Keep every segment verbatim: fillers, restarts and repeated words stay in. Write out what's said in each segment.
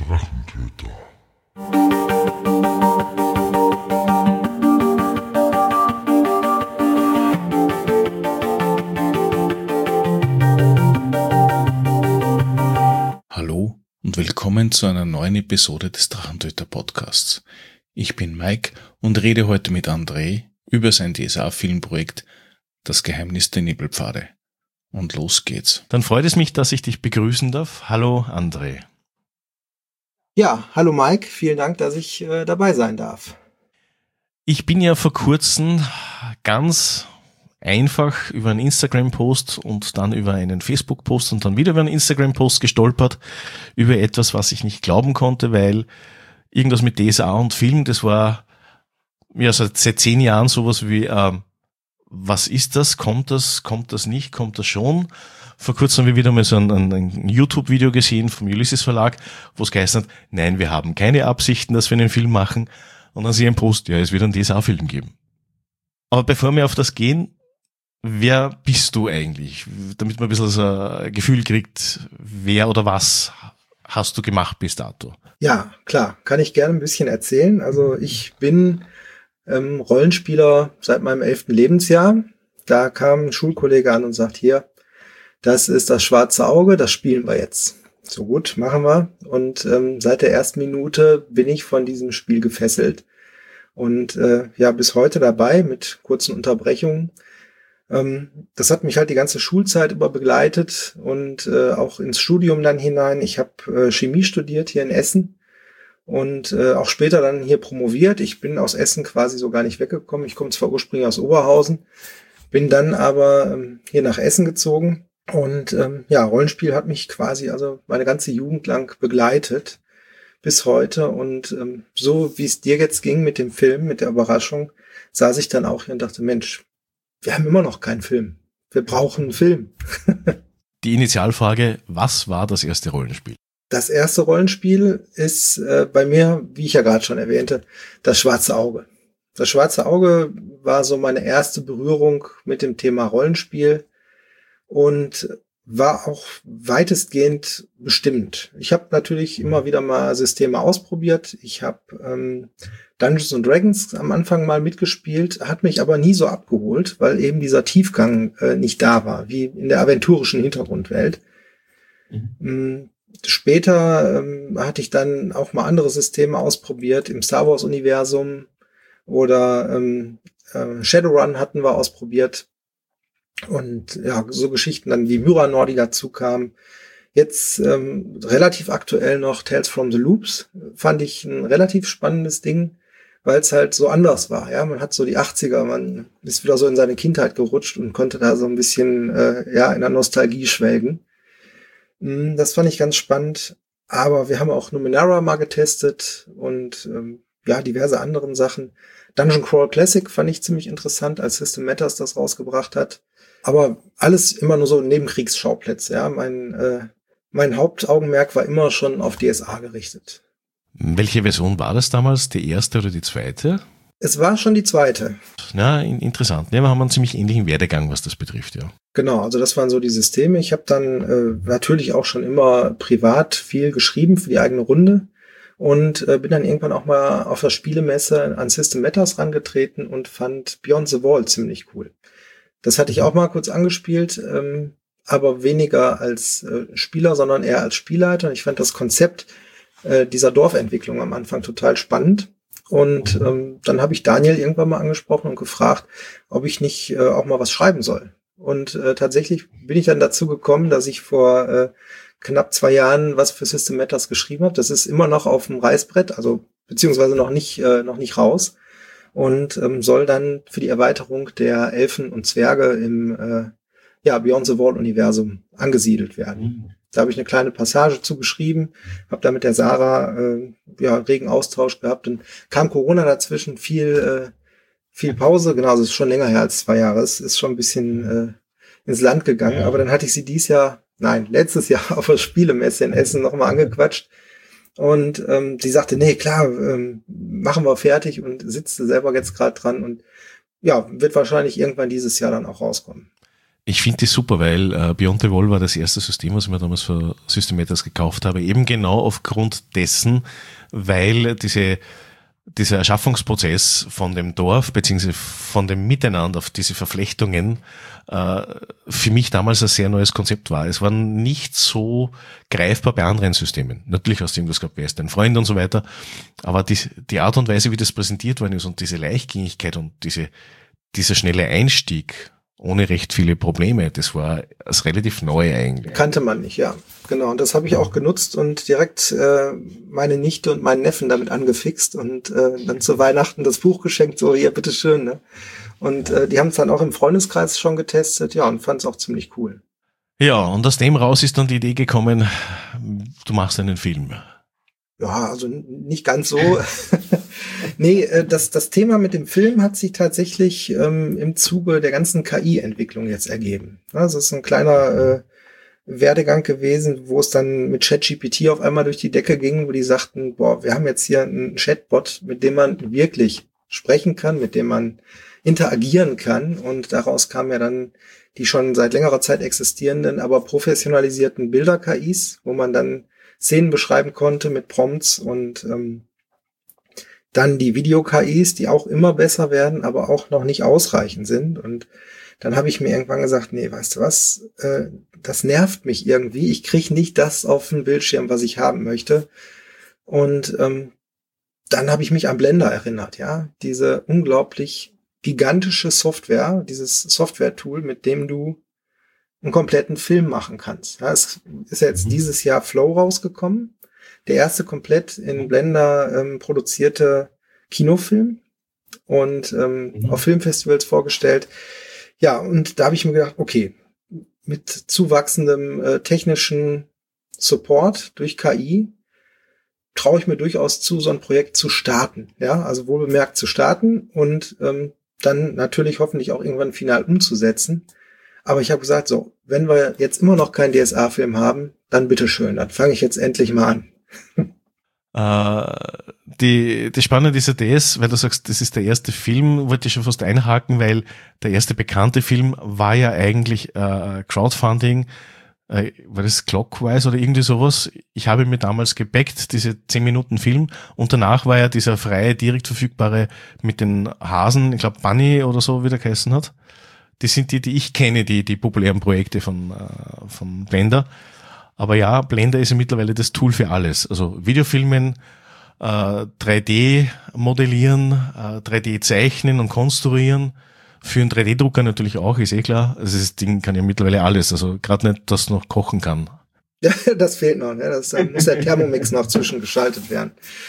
Drachentöter. Hallo und willkommen zu einer neuen Episode des Drachentöter Podcasts. Ich bin Mike und rede heute mit André über sein D S A-Filmprojekt Das Geheimnis der Nebelpfade. Und los geht's. Dann freut es mich, dass ich dich begrüßen darf. Hallo André. Ja, hallo Mike, vielen Dank, dass ich äh, dabei sein darf. Ich bin ja vor kurzem ganz einfach über einen Instagram-Post und dann über einen Facebook-Post und dann wieder über einen Instagram-Post gestolpert über etwas, was ich nicht glauben konnte, weil irgendwas mit D S A und Film, das war ja seit, seit zehn Jahren sowas wie, äh, was ist das? Kommt das? Kommt das nicht? Kommt das schon? Vor kurzem haben wir wieder mal so ein, ein, ein YouTube-Video gesehen vom Ulysses Verlag, wo es geheißen hat, nein, wir haben keine Absichten, dass wir einen Film machen. Und dann sehe ich einen Post, ja, es wird einen D S A-Film geben. Aber bevor wir auf das gehen, wer bist du eigentlich? Damit man ein bisschen so ein Gefühl kriegt, wer oder was hast du gemacht bis dato? Ja, klar, kann ich gerne ein bisschen erzählen. Also ich bin ähm, Rollenspieler seit meinem elften Lebensjahr. Da kam ein Schulkollege an und sagt, hier, das ist das schwarze Auge, das spielen wir jetzt. So gut, machen wir. Und ähm, seit der ersten Minute bin ich von diesem Spiel gefesselt. Und äh, ja, bis heute dabei mit kurzen Unterbrechungen. Ähm, das hat mich halt die ganze Schulzeit über begleitet und äh, auch ins Studium dann hinein. Ich habe äh, Chemie studiert hier in Essen und äh, auch später dann hier promoviert. Ich bin aus Essen quasi so gar nicht weggekommen. Ich komme zwar ursprünglich aus Oberhausen, bin dann aber ähm, hier nach Essen gezogen. Und ähm, ja, Rollenspiel hat mich quasi also meine ganze Jugend lang begleitet bis heute. Und ähm, so wie es dir jetzt ging mit dem Film, mit der Überraschung, saß ich dann auch hier und dachte, Mensch, wir haben immer noch keinen Film. Wir brauchen einen Film. Die Initialfrage, was war das erste Rollenspiel? Das erste Rollenspiel ist äh, bei mir, wie ich ja gerade schon erwähnte, das schwarze Auge. Das schwarze Auge war so meine erste Berührung mit dem Thema Rollenspiel und war auch weitestgehend bestimmt. Ich habe natürlich immer wieder mal Systeme ausprobiert. Ich habe ähm, Dungeons and Dragons am Anfang mal mitgespielt, hat mich aber nie so abgeholt, weil eben dieser Tiefgang äh, nicht da war, wie in der aventurischen Hintergrundwelt. Mhm. Später ähm, hatte ich dann auch mal andere Systeme ausprobiert, im Star Wars-Universum oder ähm, äh, Shadowrun hatten wir ausprobiert. Und ja, so Geschichten dann wie Myranor, die dazu kamen. Jetzt ähm, relativ aktuell noch Tales from the Loops, fand ich ein relativ spannendes Ding, weil es halt so anders war. Ja, man hat so die achtziger, man ist wieder so in seine Kindheit gerutscht und konnte da so ein bisschen äh, ja in der Nostalgie schwelgen. Das fand ich ganz spannend. Aber wir haben auch Numenera mal getestet und ähm, ja, diverse anderen Sachen. Dungeon Crawl Classic fand ich ziemlich interessant, als System Matters das rausgebracht hat. Aber alles immer nur so Nebenkriegsschauplätze. Ja, mein äh, mein Hauptaugenmerk war immer schon auf D S A gerichtet. Welche Version war das damals? Die erste oder die zweite? Es war schon die zweite. Na, interessant. Ja, wir haben einen ziemlich ähnlichen Werdegang, was das betrifft, ja. Genau, also das waren so die Systeme. Ich habe dann äh, natürlich auch schon immer privat viel geschrieben für die eigene Runde und äh, bin dann irgendwann auch mal auf der Spielemesse an System Matters rangetreten und fand Beyond the Wall ziemlich cool. Das hatte ich auch mal kurz angespielt, ähm, aber weniger als äh, Spieler, sondern eher als Spielleiter. Ich fand das Konzept äh, dieser Dorfentwicklung am Anfang total spannend. Und ähm, dann habe ich Daniel irgendwann mal angesprochen und gefragt, ob ich nicht äh, auch mal was schreiben soll. Und äh, tatsächlich bin ich dann dazu gekommen, dass ich vor äh, knapp zwei Jahren was für System Matters geschrieben habe. Das ist immer noch auf dem Reißbrett, also beziehungsweise noch nicht äh, noch nicht raus. Und ähm, soll dann für die Erweiterung der Elfen und Zwerge im äh, ja, Beyond the Wall-Universum angesiedelt werden. Mhm. Da habe ich eine kleine Passage zugeschrieben, habe da mit der Sarah äh, ja, regen Austausch gehabt. Dann kam Corona dazwischen, viel äh, viel Pause. Genau, es ist schon länger her als zwei Jahre. Es ist schon ein bisschen äh, ins Land gegangen. Ja. Aber dann hatte ich sie dieses Jahr, nein, letztes Jahr auf der Spielemesse in Essen nochmal angequatscht. Und ähm, sie sagte, nee, klar, ähm, machen wir fertig und sitzt selber jetzt gerade dran und ja, wird wahrscheinlich irgendwann dieses Jahr dann auch rauskommen. Ich finde die super, weil äh, Beyond the Wall war das erste System, was ich mir damals für Systemeters gekauft habe, eben genau aufgrund dessen, weil diese dieser Erschaffungsprozess von dem Dorf beziehungsweise von dem Miteinander auf diese Verflechtungen äh, für mich damals ein sehr neues Konzept war. Es war nicht so greifbar bei anderen Systemen. Natürlich hast du irgendwas gehabt, wer ist dein Freund und so weiter, aber die, die Art und Weise, wie das präsentiert worden ist und diese Leichtgängigkeit und diese dieser schnelle Einstieg ohne recht viele Probleme, das war das relativ neu eigentlich. Kannte man nicht, ja. Genau, und das habe ich auch genutzt und direkt äh, meine Nichte und meinen Neffen damit angefixt und äh, dann zu Weihnachten das Buch geschenkt, so, hier, bitteschön. Ne? Und äh, die haben es dann auch im Freundeskreis schon getestet, ja, und fanden es auch ziemlich cool. Ja, und aus dem raus ist dann die Idee gekommen, du machst einen Film. Ja, also nicht ganz so. Nee, das, das Thema mit dem Film hat sich tatsächlich ähm, im Zuge der ganzen K I-Entwicklung jetzt ergeben. Also es ist ein kleiner äh, Werdegang gewesen, wo es dann mit ChatGPT auf einmal durch die Decke ging, wo die sagten, boah, wir haben jetzt hier einen Chatbot, mit dem man wirklich sprechen kann, mit dem man interagieren kann. Und daraus kamen ja dann die schon seit längerer Zeit existierenden, aber professionalisierten Bilder-K Is, wo man dann Szenen beschreiben konnte mit Prompts und ähm, dann die Video-K Is, die auch immer besser werden, aber auch noch nicht ausreichend sind. Und dann habe ich mir irgendwann gesagt, nee, weißt du was, äh, das nervt mich irgendwie. Ich kriege nicht das auf den Bildschirm, was ich haben möchte. Und ähm, dann habe ich mich an Blender erinnert, ja. Diese unglaublich gigantische Software, dieses Software-Tool, mit dem du einen kompletten Film machen kannst. Ja, es ist ja jetzt mhm. dieses Jahr Flow rausgekommen. Der erste komplett in Blender ähm, produzierte Kinofilm und ähm, mhm. auf Filmfestivals vorgestellt. Ja, und da habe ich mir gedacht, okay, mit zuwachsendem äh, technischen Support durch K I traue ich mir durchaus zu, so ein Projekt zu starten. Ja, also wohlbemerkt zu starten und ähm, dann natürlich hoffentlich auch irgendwann final umzusetzen. Aber ich habe gesagt, so, wenn wir jetzt immer noch keinen D S A-Film haben, dann bitteschön, dann fange ich jetzt endlich mal an. äh, die, das Spannende ist ja das, weil du sagst, das ist der erste Film, wollte ich schon fast einhaken, weil der erste bekannte Film war ja eigentlich äh, Crowdfunding, äh, war das Clockwise oder irgendwie sowas? Ich habe mir damals gebackt, diese zehn Minuten Film, und danach war ja dieser freie, direkt verfügbare mit den Hasen, ich glaube Bunny oder so, wie der geheißen hat. Die sind die, die ich kenne, die, die populären Projekte von, äh, von Blender. Aber ja, Blender ist ja mittlerweile das Tool für alles. Also Videofilmen, äh, drei D modellieren, äh, drei D zeichnen und konstruieren. Für einen drei D Drucker natürlich auch, ist eh klar. Also das Ding kann ja mittlerweile alles. Also gerade nicht, dass es noch kochen kann. Ja, das fehlt noch. Ne? Das äh, muss der Thermomix noch zwischengeschaltet werden.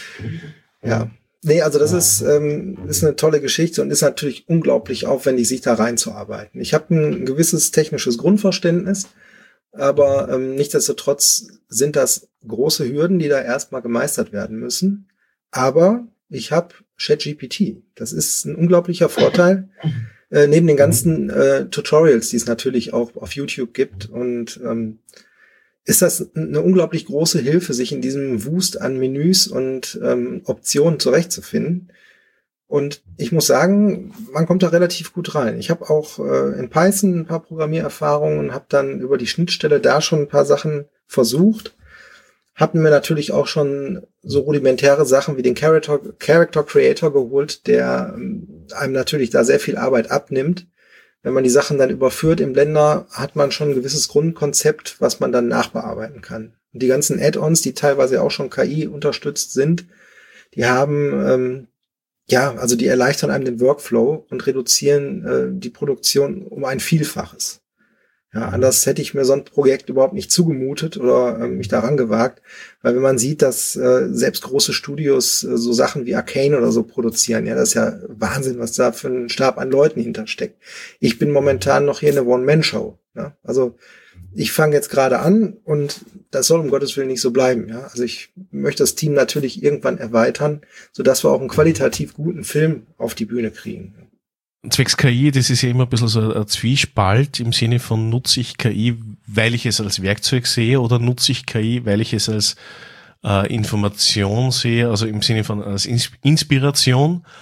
Ja. Nee, also das ist, ähm, ist eine tolle Geschichte und ist natürlich unglaublich aufwendig, sich da reinzuarbeiten. Ich habe ein gewisses technisches Grundverständnis, aber ähm, nichtsdestotrotz sind das große Hürden, die da erstmal gemeistert werden müssen. Aber ich habe ChatGPT. Das ist ein unglaublicher Vorteil, äh, neben den ganzen äh, Tutorials, die es natürlich auch auf YouTube gibt. Und ähm, ist das eine unglaublich große Hilfe, sich in diesem Wust an Menüs und ähm, Optionen zurechtzufinden. Und ich muss sagen, man kommt da relativ gut rein. Ich habe auch äh, in Python ein paar Programmiererfahrungen und habe dann über die Schnittstelle da schon ein paar Sachen versucht. Habe mir natürlich auch schon so rudimentäre Sachen wie den Character, Character Creator geholt, der ähm, einem natürlich da sehr viel Arbeit abnimmt. Wenn man die Sachen dann überführt im Blender, hat man schon ein gewisses Grundkonzept, was man dann nachbearbeiten kann. Und die ganzen Add-ons, die teilweise auch schon K I unterstützt sind, die haben, ähm, ja, also die erleichtern einem den Workflow und reduzieren äh, die Produktion um ein Vielfaches. Ja, anders hätte ich mir so ein Projekt überhaupt nicht zugemutet oder äh, mich daran gewagt, weil wenn man sieht, dass äh, selbst große Studios äh, so Sachen wie Arcane oder so produzieren, ja, das ist ja Wahnsinn, was da für ein Stab an Leuten hintersteckt. Ich bin momentan noch hier eine One-Man-Show. Ja? Also ich fange jetzt gerade an und das soll um Gottes Willen nicht so bleiben. Ja? Also ich möchte das Team natürlich irgendwann erweitern, sodass wir auch einen qualitativ guten Film auf die Bühne kriegen. Zwecks K I, das ist ja immer ein bisschen so ein Zwiespalt im Sinne von, nutze ich K I, weil ich es als Werkzeug sehe, oder nutze ich K I, weil ich es als äh, Information sehe, also im Sinne von als Inspiration.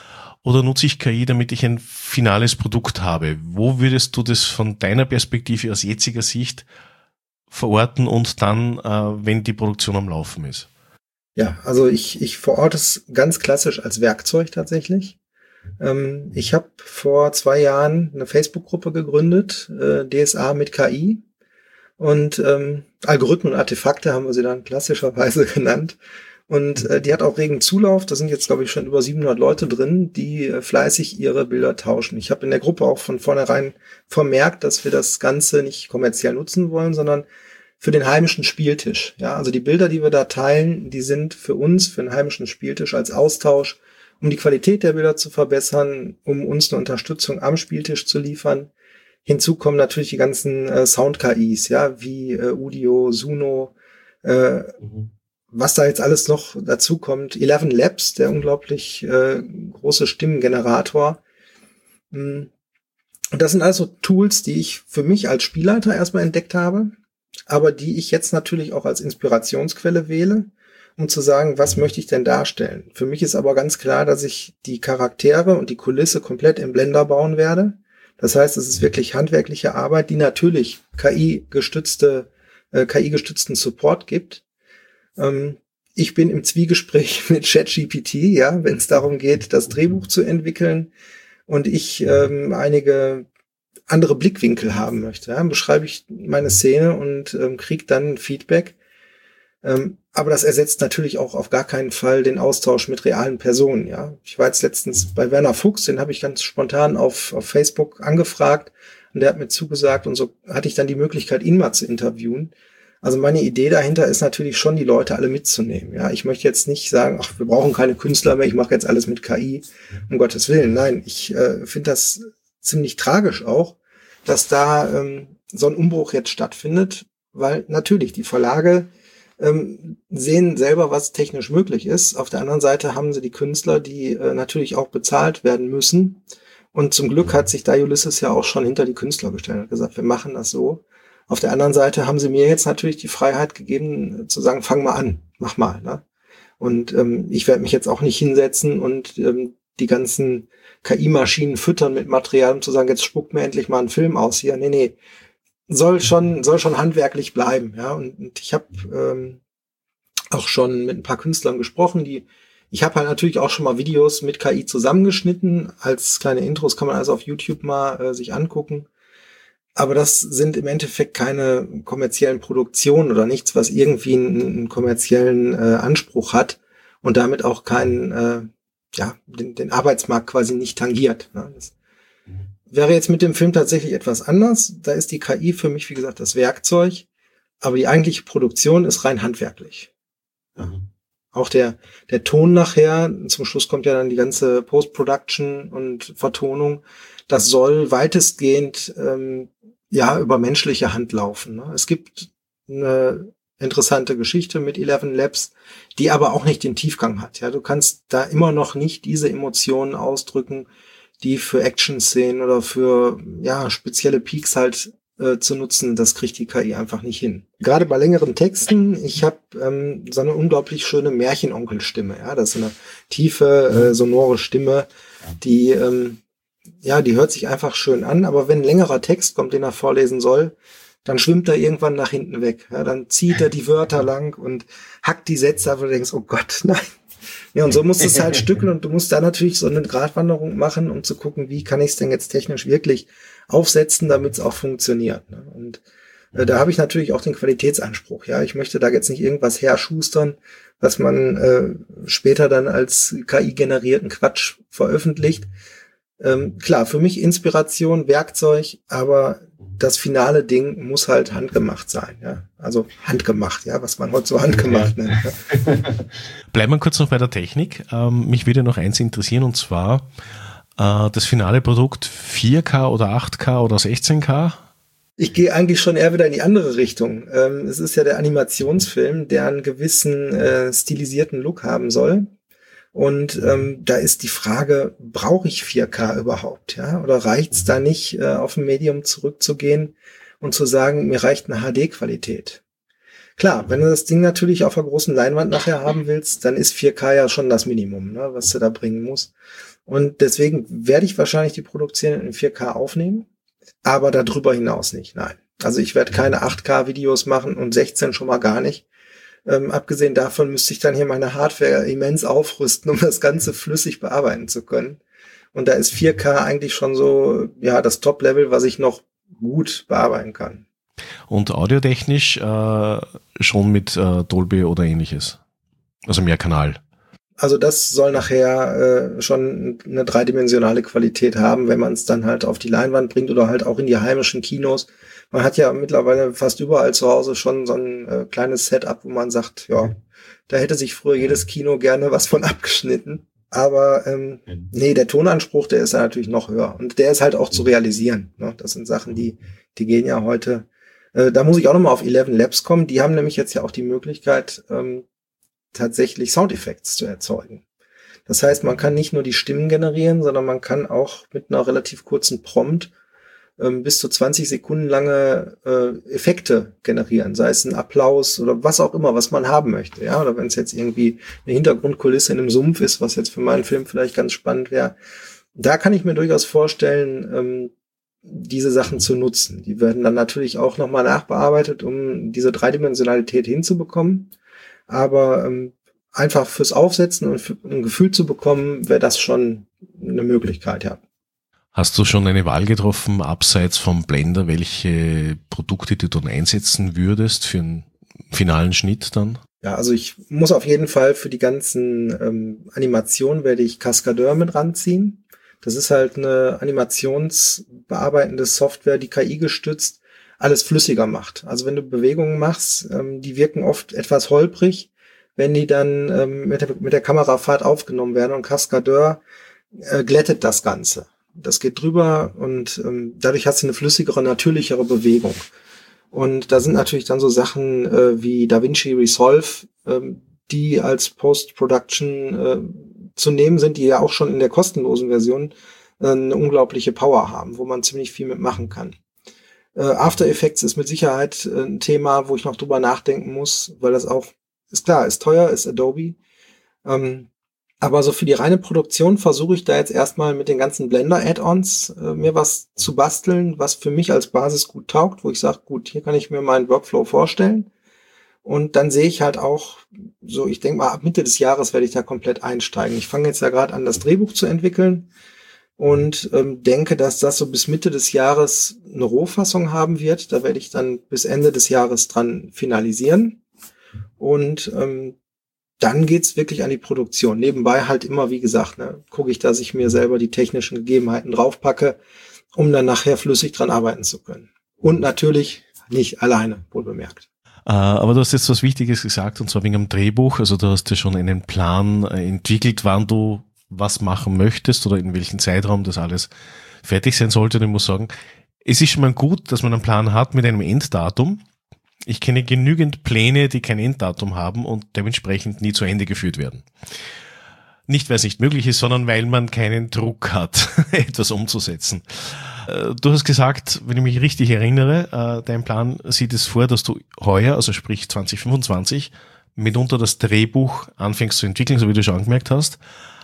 oder nutze ich K I, damit ich ein finales Produkt habe? Wo würdest du das von deiner Perspektive aus jetziger Sicht verorten und dann, äh, wenn die Produktion am Laufen ist? Ja, also ich, ich verorte es ganz klassisch als Werkzeug tatsächlich. Ähm, ich habe vor zwei Jahren eine Facebook-Gruppe gegründet, äh, D S A mit K I. Und ähm, Algorithmen und Artefakte haben wir sie dann klassischerweise genannt. Und äh, die hat auch regen Zulauf. Da sind jetzt, glaube ich, schon über siebenhundert Leute drin, die äh, fleißig ihre Bilder tauschen. Ich habe in der Gruppe auch von vornherein vermerkt, dass wir das Ganze nicht kommerziell nutzen wollen, sondern für den heimischen Spieltisch. Ja, also die Bilder, die wir da teilen, die sind für uns, für den heimischen Spieltisch als Austausch, um die Qualität der Bilder zu verbessern, um uns eine Unterstützung am Spieltisch zu liefern. Hinzu kommen natürlich die ganzen äh, Sound-K Is, ja, wie äh, Udio, Suno, äh, mhm. was da jetzt alles noch dazu kommt. Eleven Labs, der unglaublich äh, große Stimmengenerator. Und das sind also Tools, die ich für mich als Spielleiter erstmal entdeckt habe, aber die ich jetzt natürlich auch als Inspirationsquelle wähle, um zu sagen, was möchte ich denn darstellen. Für mich ist aber ganz klar, dass ich die Charaktere und die Kulisse komplett im Blender bauen werde. Das heißt, es ist wirklich handwerkliche Arbeit, die natürlich K I-gestützte, äh, K I-gestützten Support gibt. Ähm, ich bin im Zwiegespräch mit ChatGPT, ja, wenn es darum geht, das Drehbuch zu entwickeln und ich ähm, einige andere Blickwinkel haben möchte. Ja, beschreibe ich meine Szene und ähm, kriege dann Feedback. Ähm, aber das ersetzt natürlich auch auf gar keinen Fall den Austausch mit realen Personen. Ja, ich war jetzt letztens bei Werner Fuchs, den habe ich ganz spontan auf, auf Facebook angefragt und der hat mir zugesagt und so hatte ich dann die Möglichkeit, ihn mal zu interviewen. Also meine Idee dahinter ist natürlich schon, die Leute alle mitzunehmen. Ja, ich möchte jetzt nicht sagen, ach, wir brauchen keine Künstler mehr, ich mache jetzt alles mit K I, um Gottes Willen. Nein, ich äh, finde das ziemlich tragisch auch, dass da ähm, so ein Umbruch jetzt stattfindet, weil natürlich die Verlage ähm, sehen selber, was technisch möglich ist. Auf der anderen Seite haben sie die Künstler, die äh, natürlich auch bezahlt werden müssen. Und zum Glück hat sich da Ulysses ja auch schon hinter die Künstler gestellt und gesagt, wir machen das so. Auf der anderen Seite haben sie mir jetzt natürlich die Freiheit gegeben, zu sagen, fang mal an, mach mal. Ne? Und ähm, ich werde mich jetzt auch nicht hinsetzen und ähm, die ganzen K I-Maschinen füttern mit Material, um zu sagen, jetzt spuckt mir endlich mal einen Film aus hier. Nee, nee, soll schon soll schon handwerklich bleiben. Ja, und, und ich habe ähm, auch schon mit ein paar Künstlern gesprochen, die ich habe halt natürlich auch schon mal Videos mit K I zusammengeschnitten. Als kleine Intros kann man also auf YouTube mal äh, sich angucken. Aber das sind im Endeffekt keine kommerziellen Produktionen oder nichts, was irgendwie einen, einen kommerziellen äh, Anspruch hat und damit auch keinen, äh, ja, den, den Arbeitsmarkt quasi nicht tangiert. Ne? Das wäre jetzt mit dem Film tatsächlich etwas anders. Da ist die K I für mich, wie gesagt, das Werkzeug, aber die eigentliche Produktion ist rein handwerklich. Ja. Auch der der Ton nachher, zum Schluss kommt ja dann die ganze Post-Production und Vertonung, das soll weitestgehend ähm, ja über menschliche Hand laufen. Ne? Es gibt eine interessante Geschichte mit Eleven Labs, die aber auch nicht den Tiefgang hat. Ja, du kannst da immer noch nicht diese Emotionen ausdrücken, die für Action-Szenen oder für ja spezielle Peaks halt äh, zu nutzen. Das kriegt die K I einfach nicht hin. Gerade bei längeren Texten, ich habe ähm, so eine unglaublich schöne Märchenonkelstimme. Ja, das ist eine tiefe, äh, sonore Stimme, die ähm, ja, die hört sich einfach schön an, aber wenn ein längerer Text kommt, den er vorlesen soll, dann schwimmt er irgendwann nach hinten weg. Ja, dann zieht er die Wörter lang und hackt die Sätze ab, wo du denkst, oh Gott, nein. Ja, und so musst du es halt stückeln und du musst da natürlich so eine Gratwanderung machen, um zu gucken, wie kann ich es denn jetzt technisch wirklich aufsetzen, damit es auch funktioniert. Ne? Und äh, da habe ich natürlich auch den Qualitätsanspruch. Ja, ich möchte da jetzt nicht irgendwas herschustern, was man äh, später dann als K I-generierten Quatsch veröffentlicht. Ähm, klar, für mich Inspiration, Werkzeug, aber das finale Ding muss halt handgemacht sein, ja. Also handgemacht, ja, was man heute so handgemacht nennt. Ja. Bleiben wir kurz noch bei der Technik. Ähm, mich würde noch eins interessieren, und zwar äh, das finale Produkt vier K oder acht K oder sechzehn K? Ich gehe eigentlich schon eher wieder in die andere Richtung. Ähm, es ist ja der Animationsfilm, der einen gewissen äh, stilisierten Look haben soll. Und ähm, da ist die Frage, brauche ich vier K überhaupt? Ja? Oder reicht's da nicht, äh, auf ein Medium zurückzugehen und zu sagen, mir reicht eine H D-Qualität? Klar, wenn du das Ding natürlich auf einer großen Leinwand nachher haben willst, dann ist vier K ja schon das Minimum, ne, was du da bringen musst. Und deswegen werde ich wahrscheinlich die Produktion in vier K aufnehmen, aber darüber hinaus nicht, nein. Also ich werde keine acht K-Videos machen und sechzehn schon mal gar nicht. Ähm, abgesehen davon müsste ich dann hier meine Hardware immens aufrüsten, um das Ganze flüssig bearbeiten zu können. Und da ist vier K eigentlich schon so, ja, das Top-Level, was ich noch gut bearbeiten kann. Und audiotechnisch äh, schon mit äh, Dolby oder ähnliches? Also mehr Kanal? Also das soll nachher äh, schon eine dreidimensionale Qualität haben, wenn man es dann halt auf die Leinwand bringt oder halt auch in die heimischen Kinos. Man hat ja mittlerweile fast überall zu Hause schon so ein äh, kleines Setup, wo man sagt, ja, da hätte sich früher jedes Kino gerne was von abgeschnitten. Aber ähm, nee, der Tonanspruch, der ist ja natürlich noch höher. Und der ist halt auch zu realisieren. Ne? Das sind Sachen, die die gehen ja heute. Äh, da muss ich auch nochmal auf Eleven Labs kommen. Die haben nämlich jetzt ja auch die Möglichkeit, ähm, tatsächlich Soundeffekte zu erzeugen. Das heißt, man kann nicht nur die Stimmen generieren, sondern man kann auch mit einer relativ kurzen Prompt ähm, bis zu zwanzig Sekunden lange äh, Effekte generieren, sei es ein Applaus oder was auch immer, was man haben möchte. Ja, oder wenn es jetzt irgendwie eine Hintergrundkulisse in einem Sumpf ist, was jetzt für meinen Film vielleicht ganz spannend wäre. Da kann ich mir durchaus vorstellen, ähm, diese Sachen zu nutzen. Die werden dann natürlich auch nochmal nachbearbeitet, um diese Dreidimensionalität hinzubekommen. Aber ähm, einfach fürs Aufsetzen und für ein Gefühl zu bekommen, wäre das schon eine Möglichkeit, ja. Hast du schon eine Wahl getroffen, abseits vom Blender, welche Produkte du dann einsetzen würdest für einen finalen Schnitt dann? Ja, also ich muss auf jeden Fall für die ganzen ähm, Animationen werde ich Cascadeur mit ranziehen. Das ist halt eine animationsbearbeitende Software, die K I gestützt alles flüssiger macht. Also wenn du Bewegungen machst, ähm, die wirken oft etwas holprig, wenn die dann ähm, mit, der, mit der Kamerafahrt aufgenommen werden, und Cascadeur äh, glättet das Ganze. Das geht drüber und ähm, dadurch hast du eine flüssigere, natürlichere Bewegung. Und da sind natürlich dann so Sachen äh, wie DaVinci Resolve, ähm, die als Post-Production äh, zu nehmen sind, die ja auch schon in der kostenlosen Version äh, eine unglaubliche Power haben, wo man ziemlich viel mitmachen kann. After Effects ist mit Sicherheit ein Thema, wo ich noch drüber nachdenken muss, weil das auch, ist klar, ist teuer, ist Adobe. Ähm, aber so für die reine Produktion versuche ich da jetzt erstmal mit den ganzen Blender-Add-ons äh, mir was zu basteln, was für mich als Basis gut taugt, wo ich sage, gut, hier kann ich mir meinen Workflow vorstellen. Und dann sehe ich halt auch, so ich denke mal, ab Mitte des Jahres werde ich da komplett einsteigen. Ich fange jetzt ja gerade an, das Drehbuch zu entwickeln. Und ähm, denke, dass das so bis Mitte des Jahres eine Rohfassung haben wird. Da werde ich dann bis Ende des Jahres dran finalisieren. Und ähm, dann geht's wirklich an die Produktion. Nebenbei halt immer, wie gesagt, ne, gucke ich, dass ich mir selber die technischen Gegebenheiten draufpacke, um dann nachher flüssig dran arbeiten zu können. Und natürlich nicht alleine, wohl bemerkt. Uh, aber du hast jetzt was Wichtiges gesagt, und zwar wegen dem Drehbuch. Also du hast ja schon einen Plan äh, entwickelt, wann du was machen möchtest oder in welchem Zeitraum das alles fertig sein sollte. Und ich muss sagen, es ist schon mal gut, dass man einen Plan hat mit einem Enddatum. Ich kenne genügend Pläne, die kein Enddatum haben und dementsprechend nie zu Ende geführt werden. Nicht, weil es nicht möglich ist, sondern weil man keinen Druck hat, etwas umzusetzen. Du hast gesagt, wenn ich mich richtig erinnere, dein Plan sieht es vor, dass du heuer, also sprich zwanzig fünfundzwanzig, mitunter das Drehbuch anfängst zu entwickeln, so wie du schon angemerkt hast.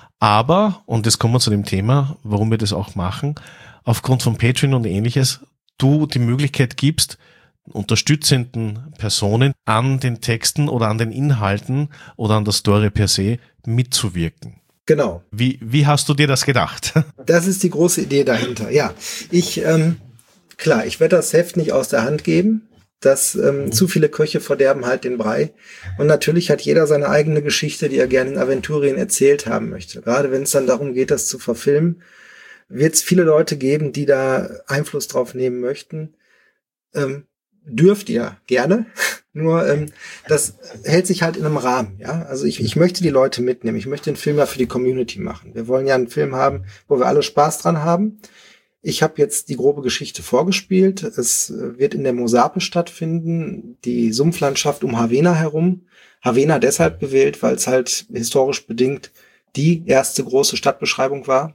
Aber, und jetzt kommen wir zu dem Thema, warum wir das auch machen, aufgrund von Patreon und ähnliches, du die Möglichkeit gibst, unterstützenden Personen an den Texten oder an den Inhalten oder an der Story per se mitzuwirken. Genau. Wie, wie hast du dir das gedacht? Das ist die große Idee dahinter. Ja, ich, ähm, klar, ich werde das Heft nicht aus der Hand geben. Das ähm, mhm. zu viele Köche verderben halt den Brei. Und natürlich hat jeder seine eigene Geschichte, die er gerne in Aventurien erzählt haben möchte. Gerade wenn es dann darum geht, das zu verfilmen, wird es viele Leute geben, die da Einfluss drauf nehmen möchten. Ähm, dürft ihr gerne. Nur ähm, das hält sich halt in einem Rahmen. Ja, also ich, ich möchte die Leute mitnehmen. Ich möchte den Film ja für die Community machen. Wir wollen ja einen Film haben, wo wir alle Spaß dran haben. Ich habe jetzt die grobe Geschichte vorgespielt. Es wird in der Mosape stattfinden, die Sumpflandschaft um Havena herum. Havena deshalb gewählt, weil es halt historisch bedingt die erste große Stadtbeschreibung war.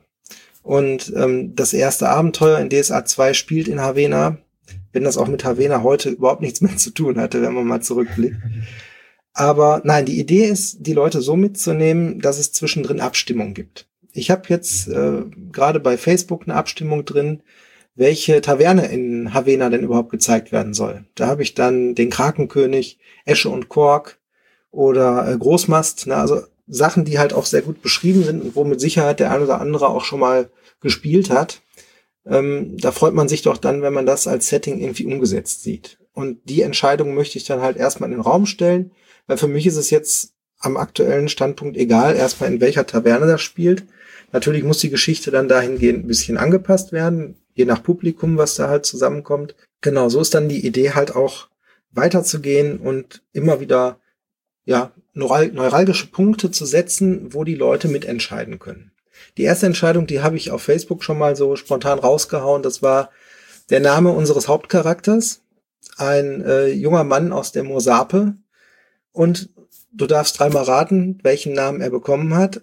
Und ähm, das erste Abenteuer in D S A zwei spielt in Havena, wenn das auch mit Havena heute überhaupt nichts mehr zu tun hatte, wenn man mal zurückblickt. Aber nein, die Idee ist, die Leute so mitzunehmen, dass es zwischendrin Abstimmung gibt. ich habe jetzt äh, gerade bei Facebook eine Abstimmung drin, welche Taverne in Havena denn überhaupt gezeigt werden soll. Da habe ich dann den Krakenkönig, Esche und Kork oder äh, Großmast, ne? Also Sachen, die halt auch sehr gut beschrieben sind und wo mit Sicherheit der ein oder andere auch schon mal gespielt hat. Ähm, da freut man sich doch dann, wenn man das als Setting irgendwie umgesetzt sieht. Und die Entscheidung möchte ich dann halt erstmal in den Raum stellen, weil für mich ist es jetzt am aktuellen Standpunkt egal, erstmal in welcher Taverne das spielt. Natürlich muss die Geschichte dann dahingehend ein bisschen angepasst werden, je nach Publikum, was da halt zusammenkommt. Genau, so ist dann die Idee halt auch weiterzugehen und immer wieder ja neural- neuralgische Punkte zu setzen, wo die Leute mitentscheiden können. Die erste Entscheidung, die habe ich auf Facebook schon mal so spontan rausgehauen, das war der Name unseres Hauptcharakters, ein äh, junger Mann aus der Mosape. Und du darfst dreimal raten, welchen Namen er bekommen hat.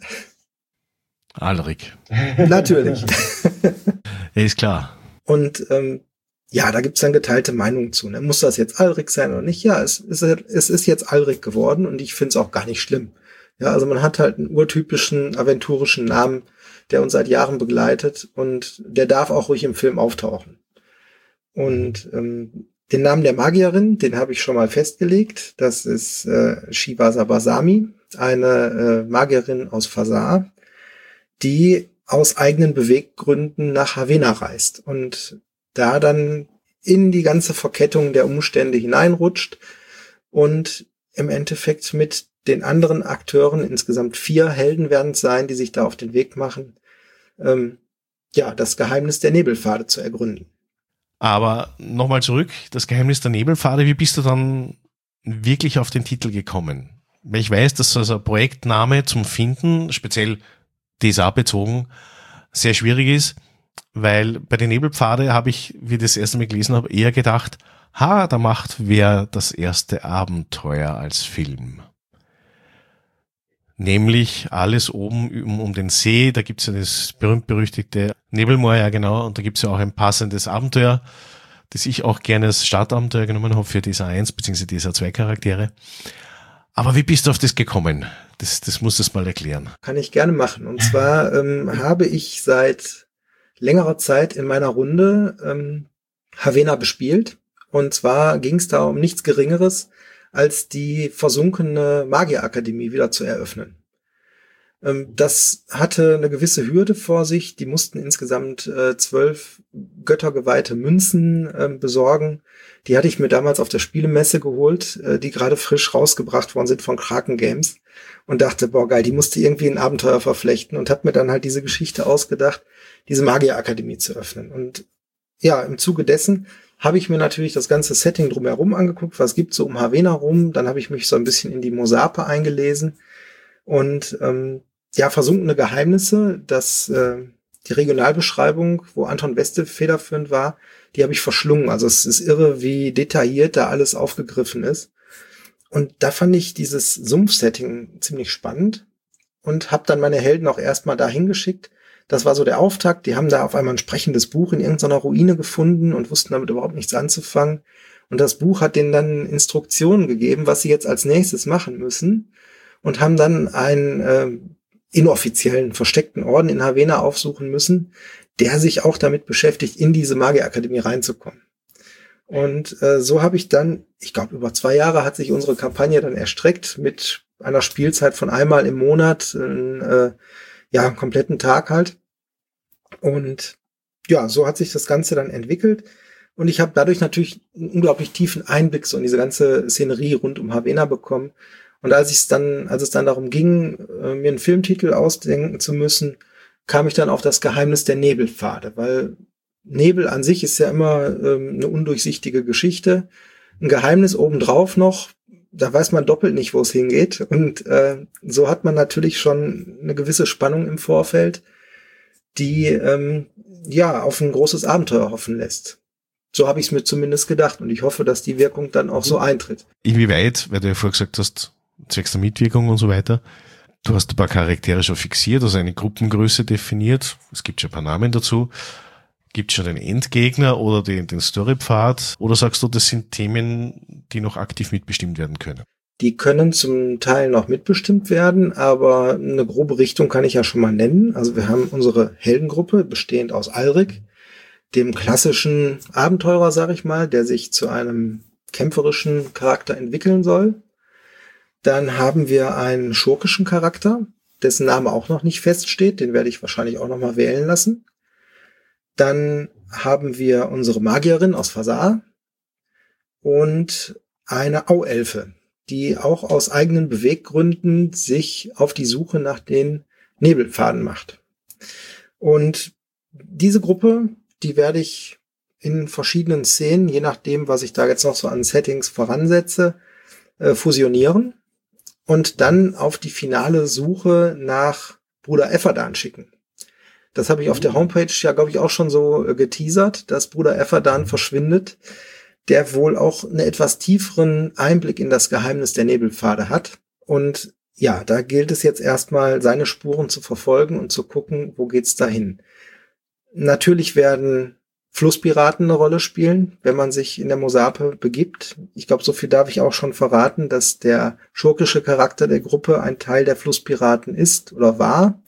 Alrik. Natürlich. Ja, ist klar. Und ähm, ja, da gibt's dann geteilte Meinungen zu. Ne? Muss das jetzt Alrik sein oder nicht? Ja, es ist, es ist jetzt Alrik geworden und ich finde es auch gar nicht schlimm. Ja, also man hat halt einen urtypischen, aventurischen Namen, der uns seit Jahren begleitet und der darf auch ruhig im Film auftauchen. Und ähm, den Namen der Magierin, den habe ich schon mal festgelegt. Das ist äh, Shivasa Basami, eine äh, Magierin aus Fasar, die aus eigenen Beweggründen nach Havena reist und da dann in die ganze Verkettung der Umstände hineinrutscht und im Endeffekt mit den anderen Akteuren, insgesamt vier Helden werden es sein, die sich da auf den Weg machen, ähm, ja, das Geheimnis der Nebelpfade zu ergründen. Aber nochmal zurück, das Geheimnis der Nebelpfade, wie bist du dann wirklich auf den Titel gekommen? Weil ich weiß, dass so ein Projektname zum Finden, speziell D S A bezogen, sehr schwierig ist, weil bei den Nebelpfade habe ich, wie ich das erste Mal gelesen habe, eher gedacht, ha, da macht wer das erste Abenteuer als Film. Nämlich alles oben um, um den See, da gibt's ja das berühmt-berüchtigte Nebelmoor, ja genau, und da gibt's ja auch ein passendes Abenteuer, das ich auch gerne als Startabenteuer genommen habe für D S A eins bzw. D S A zwei Charaktere. Aber wie bist du auf das gekommen? Das, das musst du es mal erklären. Kann ich gerne machen. Und zwar ähm, habe ich seit längerer Zeit in meiner Runde ähm, Havena bespielt. Und zwar ging es da um nichts Geringeres, als die versunkene Magierakademie wieder zu eröffnen. Ähm, das hatte eine gewisse Hürde vor sich. Die mussten insgesamt äh, zwölf göttergeweihte Münzen äh, besorgen. Die hatte ich mir damals auf der Spielemesse geholt, äh, die gerade frisch rausgebracht worden sind von Kraken Games. Und dachte, boah geil, die musste irgendwie ein Abenteuer verflechten und habe mir dann halt diese Geschichte ausgedacht, diese Magierakademie zu öffnen. Und ja, im Zuge dessen habe ich mir natürlich das ganze Setting drumherum angeguckt, was gibt's so um Havena rum. Dann habe ich mich so ein bisschen in die Mosape eingelesen und ähm, ja, versunkene Geheimnisse, dass äh, die Regionalbeschreibung, wo Anton Weste federführend war, die habe ich verschlungen. Also es ist irre, wie detailliert da alles aufgegriffen ist. Und da fand ich dieses Sumpfsetting ziemlich spannend und habe dann meine Helden auch erstmal dahin geschickt. Das war so der Auftakt. Die haben da auf einmal ein sprechendes Buch in irgendeiner Ruine gefunden und wussten damit überhaupt nichts anzufangen. Und das Buch hat denen dann Instruktionen gegeben, was sie jetzt als nächstes machen müssen. Und haben dann einen äh, inoffiziellen, versteckten Orden in Havena aufsuchen müssen, der sich auch damit beschäftigt, in diese Magierakademie reinzukommen. Und äh, so habe ich dann, ich glaube, über zwei Jahre hat sich unsere Kampagne dann erstreckt mit einer Spielzeit von einmal im Monat, äh, ja, einen kompletten Tag halt. Und ja, so hat sich das Ganze dann entwickelt. Und ich habe dadurch natürlich einen unglaublich tiefen Einblick so in diese ganze Szenerie rund um Havena bekommen. Und als ich es dann, als es dann darum ging, äh, mir einen Filmtitel ausdenken zu müssen, kam ich dann auf das Geheimnis der Nebelpfade, weil Nebel an sich ist ja immer ähm, eine undurchsichtige Geschichte. Ein Geheimnis obendrauf noch, da weiß man doppelt nicht, wo es hingeht. Und äh, so hat man natürlich schon eine gewisse Spannung im Vorfeld, die ähm, ja auf ein großes Abenteuer hoffen lässt. So habe ich es mir zumindest gedacht und ich hoffe, dass die Wirkung dann auch so eintritt. Inwieweit, weil du ja vorher gesagt hast, zwecks der Mitwirkung und so weiter, du hast ein paar Charaktere schon fixiert, also eine Gruppengröße definiert, es gibt schon ein paar Namen dazu. Gibt es schon den Endgegner oder den, den Storypfad? Oder sagst du, das sind Themen, die noch aktiv mitbestimmt werden können? Die können zum Teil noch mitbestimmt werden, aber eine grobe Richtung kann ich ja schon mal nennen. Also wir haben unsere Heldengruppe, bestehend aus Alrik, dem klassischen Abenteurer, sag ich mal, der sich zu einem kämpferischen Charakter entwickeln soll. Dann haben wir einen schurkischen Charakter, dessen Name auch noch nicht feststeht. Den werde ich wahrscheinlich auch noch mal wählen lassen. Dann haben wir unsere Magierin aus Fasar und eine Auelfe, die auch aus eigenen Beweggründen sich auf die Suche nach den Nebelpfaden macht. Und diese Gruppe, die werde ich in verschiedenen Szenen, je nachdem, was ich da jetzt noch so an Settings voransetze, äh, fusionieren und dann auf die finale Suche nach Bruder Efferdan schicken. Das habe ich auf der Homepage ja, glaube ich, auch schon so äh, geteasert, dass Bruder Efferdan verschwindet, der wohl auch einen etwas tieferen Einblick in das Geheimnis der Nebelpfade hat. Und ja, da gilt es jetzt erstmal, seine Spuren zu verfolgen und zu gucken, wo geht's dahin. Natürlich werden Flusspiraten eine Rolle spielen, wenn man sich in der Mosape begibt. Ich glaube, so viel darf ich auch schon verraten, dass der schurkische Charakter der Gruppe ein Teil der Flusspiraten ist oder war.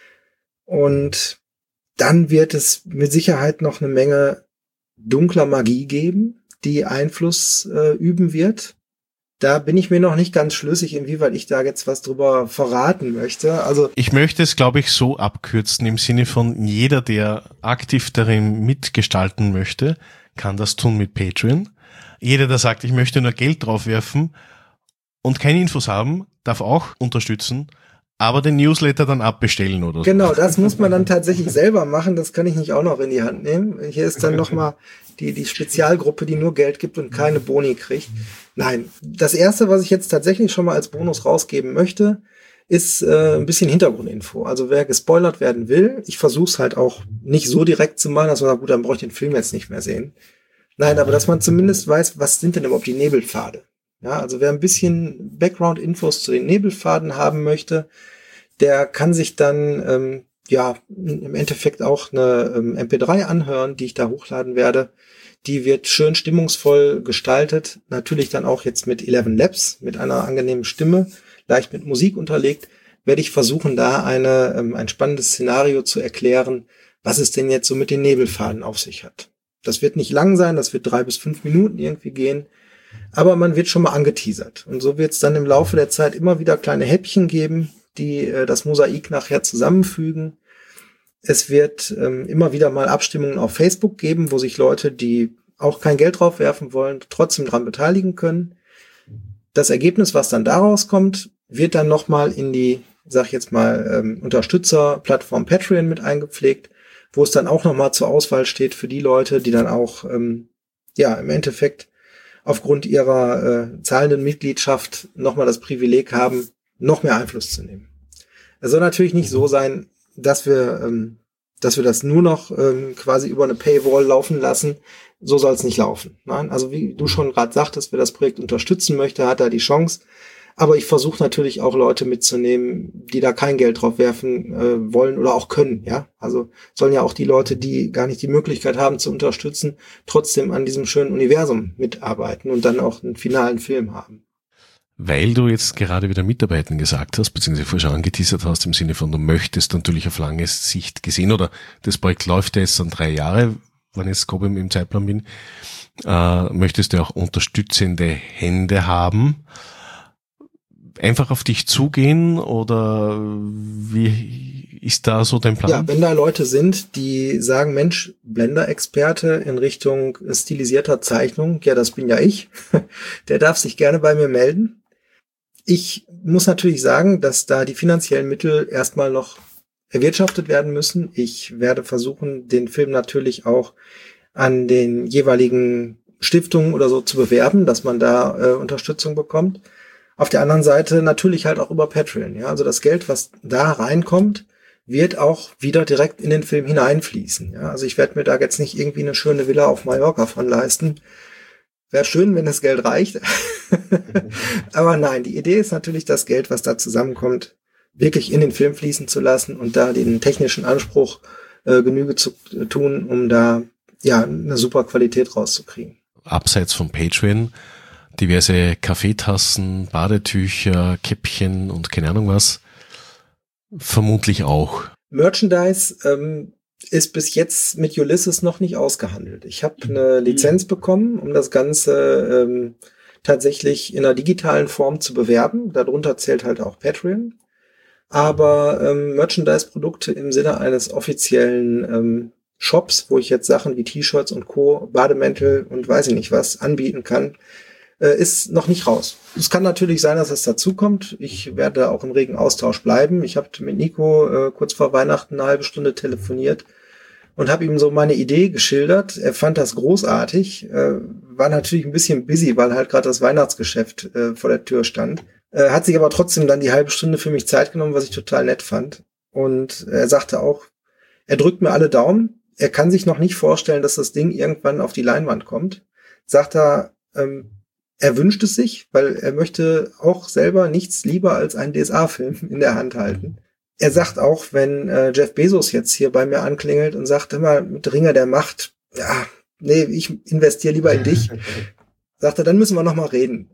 Und dann wird es mit Sicherheit noch eine Menge dunkler Magie geben, die Einfluss äh, üben wird. Da bin ich mir noch nicht ganz schlüssig, inwieweit ich da jetzt was drüber verraten möchte. Also ich möchte es, glaube ich, so abkürzen, im Sinne von jeder, der aktiv darin mitgestalten möchte, kann das tun mit Patreon. Jeder, der sagt, ich möchte nur Geld draufwerfen und keine Infos haben, darf auch unterstützen, aber den Newsletter dann abbestellen oder so. Genau, das muss man dann tatsächlich selber machen. Das kann ich nicht auch noch in die Hand nehmen. Hier ist dann nochmal die, die Spezialgruppe, die nur Geld gibt und keine Boni kriegt. Nein, das erste, was ich jetzt tatsächlich schon mal als Bonus rausgeben möchte, ist äh, ein bisschen Hintergrundinfo. Also wer gespoilert werden will, ich versuche es halt auch nicht so direkt zu machen, dass man sagt, gut, dann brauche ich den Film jetzt nicht mehr sehen. Nein, aber dass man zumindest weiß, was sind denn überhaupt die Nebelpfade? Ja, also wer ein bisschen Background-Infos zu den Nebelpfaden haben möchte, der kann sich dann ähm, ja im Endeffekt auch eine ähm, M P drei anhören, die ich da hochladen werde. Die wird schön stimmungsvoll gestaltet, natürlich dann auch jetzt mit Eleven Labs, mit einer angenehmen Stimme, leicht mit Musik unterlegt, werde ich versuchen, da eine ähm, ein spannendes Szenario zu erklären, was es denn jetzt so mit den Nebelpfaden auf sich hat. Das wird nicht lang sein, das wird drei bis fünf Minuten irgendwie gehen, aber man wird schon mal angeteasert. Und so wird es dann im Laufe der Zeit immer wieder kleine Häppchen geben, die äh, das Mosaik nachher zusammenfügen. Es wird ähm, immer wieder mal Abstimmungen auf Facebook geben, wo sich Leute, die auch kein Geld drauf werfen wollen, trotzdem dran beteiligen können. Das Ergebnis, was dann daraus kommt, wird dann nochmal in die, sag ich jetzt mal, ähm, Unterstützerplattform Patreon mit eingepflegt, wo es dann auch nochmal zur Auswahl steht für die Leute, die dann auch, ähm, ja, im Endeffekt aufgrund ihrer äh, zahlenden Mitgliedschaft nochmal das Privileg haben, noch mehr Einfluss zu nehmen. Es soll natürlich nicht so sein, dass wir, ähm, dass wir das nur noch ähm, quasi über eine Paywall laufen lassen. So soll es nicht laufen. Nein, also wie du schon gerade sagtest, wer das Projekt unterstützen möchte, hat da die Chance. Aber ich versuche natürlich auch Leute mitzunehmen, die da kein Geld drauf werfen äh, wollen oder auch können. Ja, also sollen ja auch die Leute, die gar nicht die Möglichkeit haben zu unterstützen, trotzdem an diesem schönen Universum mitarbeiten und dann auch einen finalen Film haben. Weil du jetzt gerade wieder Mitarbeiten gesagt hast, beziehungsweise vorher schon angeteasert hast, im Sinne von, du möchtest natürlich auf lange Sicht gesehen, oder das Projekt läuft ja jetzt dann drei Jahre, wenn ich jetzt grob im Zeitplan bin, äh, möchtest du auch unterstützende Hände haben. Einfach auf dich zugehen, oder wie ist da so dein Plan? Ja, wenn da Leute sind, die sagen, Mensch, Blender-Experte in Richtung stilisierter Zeichnung, ja, das bin ja ich, der darf sich gerne bei mir melden. Ich muss natürlich sagen, dass da die finanziellen Mittel erstmal noch erwirtschaftet werden müssen. Ich werde versuchen, den Film natürlich auch an den jeweiligen Stiftungen oder so zu bewerben, dass man da äh, Unterstützung bekommt. Auf der anderen Seite natürlich halt auch über Patreon. Ja, also das Geld, was da reinkommt, wird auch wieder direkt in den Film hineinfließen. Ja, also ich werde mir da jetzt nicht irgendwie eine schöne Villa auf Mallorca von leisten. Wäre schön, wenn das Geld reicht. Aber nein, die Idee ist natürlich, das Geld, was da zusammenkommt, wirklich in den Film fließen zu lassen und da den technischen Anspruch äh, Genüge zu äh, tun, um da ja eine super Qualität rauszukriegen. Abseits von Patreon, diverse Kaffeetassen, Badetücher, Käppchen und keine Ahnung was. Vermutlich auch. Merchandise ähm, ist bis jetzt mit Ulysses noch nicht ausgehandelt. Ich habe eine Lizenz bekommen, um das Ganze ähm, tatsächlich in einer digitalen Form zu bewerben. Darunter zählt halt auch Patreon. Aber ähm, Merchandise-Produkte im Sinne eines offiziellen ähm, Shops, wo ich jetzt Sachen wie T-Shirts und Co., Bademäntel und weiß ich nicht was anbieten kann, äh, ist noch nicht raus. Es kann natürlich sein, dass es dazukommt. Ich werde auch im regen Austausch bleiben. Ich habe mit Nico äh, kurz vor Weihnachten eine halbe Stunde telefoniert und habe ihm so meine Idee geschildert. Er fand das großartig, äh, war natürlich ein bisschen busy, weil halt gerade das Weihnachtsgeschäft äh, vor der Tür stand. Äh, hat sich aber trotzdem dann die halbe Stunde für mich Zeit genommen, was ich total nett fand. Und er sagte auch, er drückt mir alle Daumen. Er kann sich noch nicht vorstellen, dass das Ding irgendwann auf die Leinwand kommt. Sagt er, ähm, er wünscht es sich, weil er möchte auch selber nichts lieber als einen D S A-Film in der Hand halten. Er sagt auch, wenn äh, Jeff Bezos jetzt hier bei mir anklingelt und sagt immer mit Ringer der Macht, ja, nee, ich investiere lieber in dich, sagt er, dann müssen wir noch mal reden.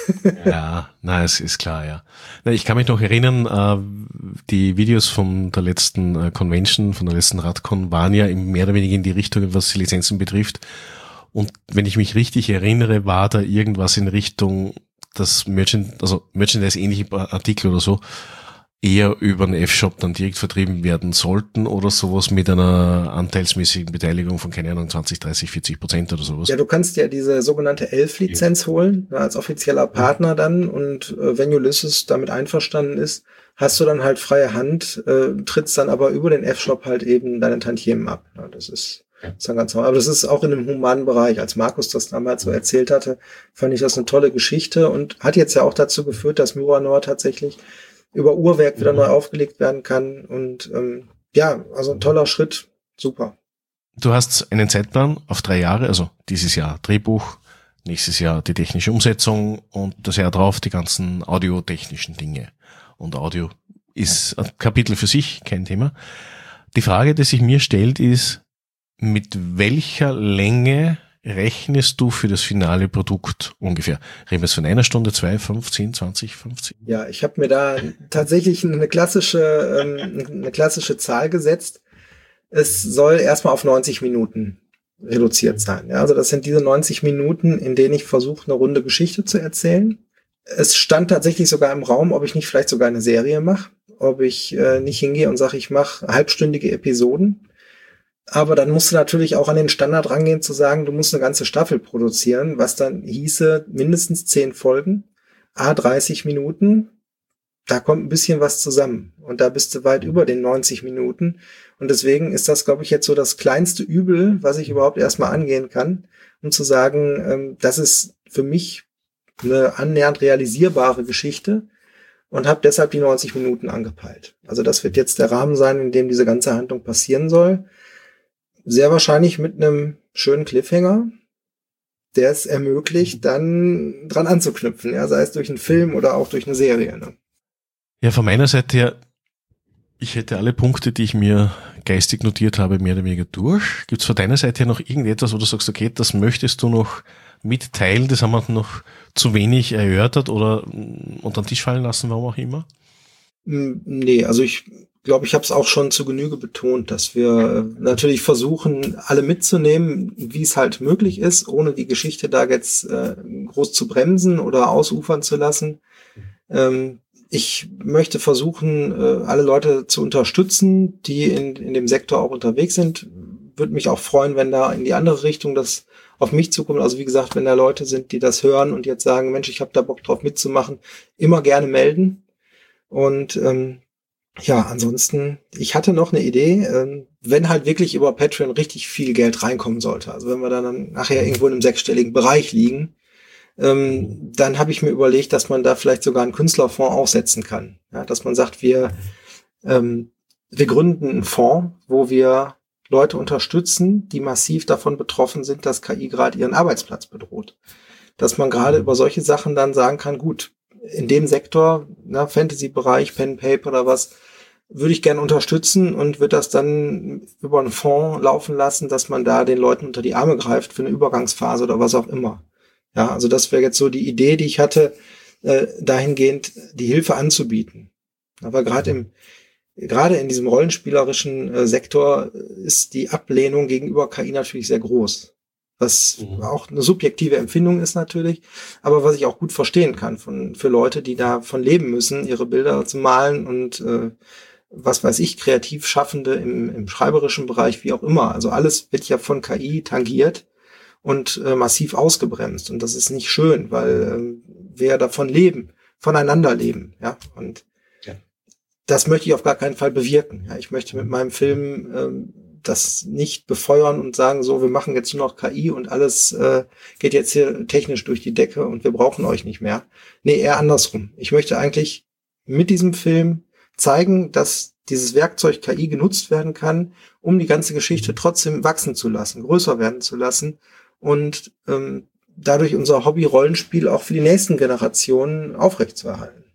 Ja, na, es ist klar, ja. Na, ich kann mich noch erinnern, äh, die Videos von der letzten äh, Convention, von der letzten Radcon waren ja im mehr oder weniger in die Richtung, was die Lizenzen betrifft. Und wenn ich mich richtig erinnere, war da irgendwas in Richtung, das Merchand, also Merchandise-ähnliche Artikel oder so, eher über einen F-Shop dann direkt vertrieben werden sollten oder sowas mit einer anteilsmäßigen Beteiligung von, keine Ahnung, zwanzig, dreißig, vierzig Prozent oder sowas. Ja, du kannst ja diese sogenannte Elf-Lizenz holen, als offizieller Partner dann, und äh, wenn Ulysses damit einverstanden ist, hast du dann halt freie Hand, äh, trittst dann aber über den F-Shop halt eben deine Tantiemen ab. Ja, das ist, ist dann ganz normal. Aber das ist auch in einem humanen Bereich. Als Markus das damals so erzählt hatte, fand ich das eine tolle Geschichte und hat jetzt ja auch dazu geführt, dass Myranor tatsächlich über Uhrwerk wieder neu aufgelegt werden kann. Und ähm, ja, also ein toller Schritt, super. Du hast einen Zeitplan auf drei Jahre, also dieses Jahr Drehbuch, nächstes Jahr die technische Umsetzung und das Jahr drauf die ganzen audiotechnischen Dinge. Und Audio ist ein Kapitel für sich, kein Thema. Die Frage, die sich mir stellt, ist, mit welcher Länge rechnest du für das finale Produkt ungefähr? Reden wir jetzt von einer Stunde, zwei, fünfzehn, zwanzig, fünfzehn? Ja, ich habe mir da tatsächlich eine klassische, ähm, eine klassische Zahl gesetzt. Es soll erstmal auf neunzig Minuten reduziert sein. Ja, also das sind diese neunzig Minuten, in denen ich versuche, eine runde Geschichte zu erzählen. Es stand tatsächlich sogar im Raum, ob ich nicht vielleicht sogar eine Serie mache, ob ich äh, nicht hingehe und sage, ich mache halbstündige Episoden. Aber dann musst du natürlich auch an den Standard rangehen, zu sagen, du musst eine ganze Staffel produzieren, was dann hieße mindestens zehn Folgen, à dreißig Minuten. Da kommt ein bisschen was zusammen. Und da bist du weit über den neunzig Minuten. Und deswegen ist das, glaube ich, jetzt so das kleinste Übel, was ich überhaupt erstmal angehen kann, um zu sagen, ähm, das ist für mich eine annähernd realisierbare Geschichte und habe deshalb die neunzig Minuten angepeilt. Also das wird jetzt der Rahmen sein, in dem diese ganze Handlung passieren soll. Sehr wahrscheinlich mit einem schönen Cliffhanger, der es ermöglicht, dann dran anzuknüpfen, ja, sei es durch einen Film oder auch durch eine Serie. Ne? Ja, von meiner Seite her, ich hätte alle Punkte, die ich mir geistig notiert habe, mehr oder weniger durch. Gibt es von deiner Seite her noch irgendetwas, wo du sagst, okay, das möchtest du noch mitteilen, das haben wir noch zu wenig erörtert oder unter den Tisch fallen lassen, warum auch immer? Nee, also ich glaube, ich habe es auch schon zu Genüge betont, dass wir natürlich versuchen, alle mitzunehmen, wie es halt möglich ist, ohne die Geschichte da jetzt äh, groß zu bremsen oder ausufern zu lassen. Ähm, ich möchte versuchen, äh, alle Leute zu unterstützen, die in, in dem Sektor auch unterwegs sind. Würde mich auch freuen, wenn da in die andere Richtung das auf mich zukommt. Also wie gesagt, wenn da Leute sind, die das hören und jetzt sagen, Mensch, ich habe da Bock drauf mitzumachen, immer gerne melden. Und ähm, ja, ansonsten, ich hatte noch eine Idee, ähm, wenn halt wirklich über Patreon richtig viel Geld reinkommen sollte, also wenn wir dann nachher irgendwo in einem sechsstelligen Bereich liegen, ähm, dann habe ich mir überlegt, dass man da vielleicht sogar einen Künstlerfonds aufsetzen kann. Ja, dass man sagt, wir, ähm, wir gründen einen Fonds, wo wir Leute unterstützen, die massiv davon betroffen sind, dass K I gerade ihren Arbeitsplatz bedroht. Dass man gerade über solche Sachen dann sagen kann, gut, in dem Sektor, na, Fantasy-Bereich, Pen, Paper oder was, würde ich gerne unterstützen und würde das dann über einen Fonds laufen lassen, dass man da den Leuten unter die Arme greift für eine Übergangsphase oder was auch immer. Ja, also das wäre jetzt so die Idee, die ich hatte, äh, dahingehend die Hilfe anzubieten. Aber gerade im gerade in diesem rollenspielerischen äh, Sektor ist die Ablehnung gegenüber K I natürlich sehr groß. Was mhm. auch eine subjektive Empfindung ist natürlich, aber was ich auch gut verstehen kann von für Leute, die davon leben müssen, ihre Bilder zu malen und äh, was weiß ich, kreativ Schaffende im, im schreiberischen Bereich, wie auch immer. Also alles wird ja von K I tangiert und äh, massiv ausgebremst. Und das ist nicht schön, weil ähm, wir ja davon leben, voneinander leben. Ja, und ja. das möchte ich auf gar keinen Fall bewirken. Ja, ich möchte mit meinem Film ähm, das nicht befeuern und sagen, so, wir machen jetzt nur noch K I und alles äh, geht jetzt hier technisch durch die Decke und wir brauchen euch nicht mehr. Nee, eher andersrum. Ich möchte eigentlich mit diesem Film zeigen, dass dieses Werkzeug K I genutzt werden kann, um die ganze Geschichte trotzdem wachsen zu lassen, größer werden zu lassen und ähm, dadurch unser Hobby-Rollenspiel auch für die nächsten Generationen aufrechtzuerhalten.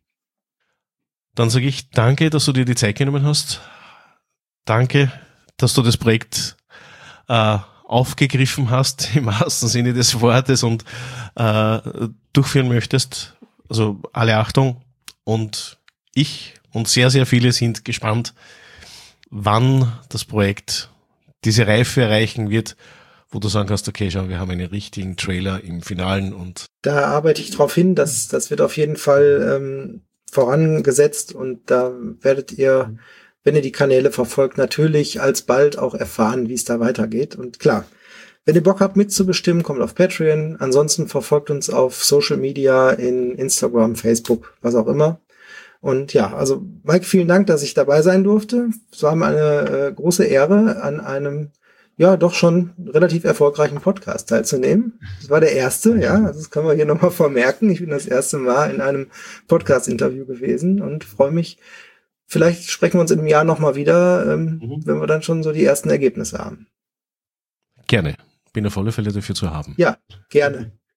Dann sage ich danke, dass du dir die Zeit genommen hast. Danke, dass du das Projekt äh, aufgegriffen hast, im wahrsten Sinne des Wortes, und äh, durchführen möchtest. Also alle Achtung. Und ich und sehr, sehr viele sind gespannt, wann das Projekt diese Reife erreichen wird, wo du sagen kannst, okay, schau, wir haben einen richtigen Trailer im Finalen. Und da arbeite ich drauf hin, dass das wird auf jeden Fall ähm, vorangesetzt, und da werdet ihr, wenn ihr die Kanäle verfolgt, natürlich alsbald auch erfahren, wie es da weitergeht. Und klar, wenn ihr Bock habt mitzubestimmen, kommt auf Patreon. Ansonsten verfolgt uns auf Social Media, in Instagram, Facebook, was auch immer. Und ja, also Mike, vielen Dank, dass ich dabei sein durfte. Es war mir eine äh, große Ehre, an einem ja doch schon relativ erfolgreichen Podcast teilzunehmen. Das war der erste, ja, also das können wir hier nochmal vermerken. Ich bin das erste Mal in einem Podcast-Interview gewesen und freue mich, vielleicht sprechen wir uns in einem Jahr nochmal wieder, ähm, mhm. wenn wir dann schon so die ersten Ergebnisse haben. Gerne. Bin auf alle Fälle dafür zu haben. Ja, gerne.